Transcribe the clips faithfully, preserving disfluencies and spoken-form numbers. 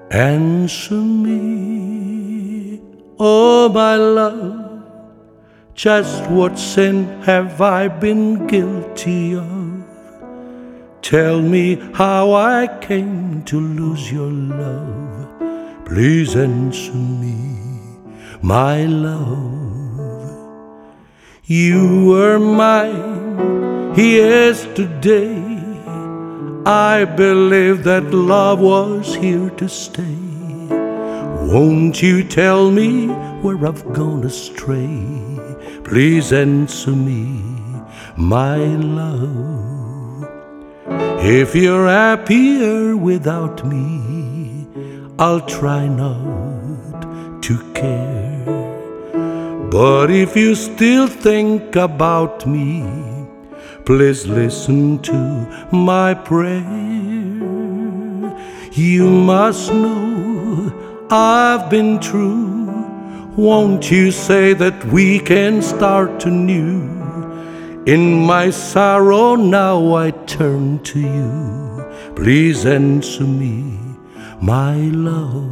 Answer me, oh my love, just what sin have I been guilty of? Tell me how I came to lose your love. Please answer me, my love. You were mine yesterday. I believed that love was here to stay. Won't you tell me where I've gone astray? Please answer me, my love. If you're happier without me, I'll try not to care. But if you still think about me, please listen to my prayer. You must know I've been true. Won't you say that we can start anew? In my sorrow now I turn to you. Please answer me, my love.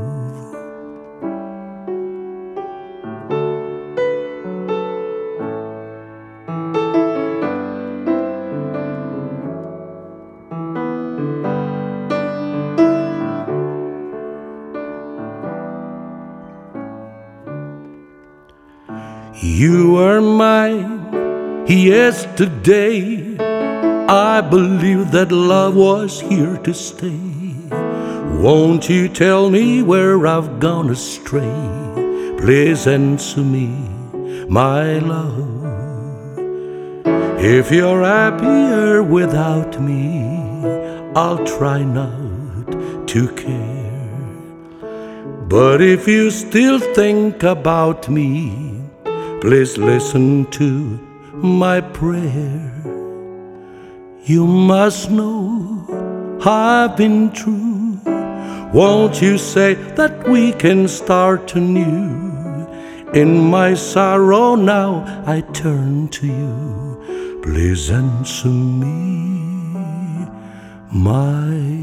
You were mine yesterday. I believed that love was here to stay. Won't you tell me where I've gone astray? Please answer me, my love. If you're happier without me, I'll try not to care. But if you still think about me, please listen to my prayer. You must know I've been true. Won't you say that we can start anew? In my sorrow now I turn to you. Please answer me, my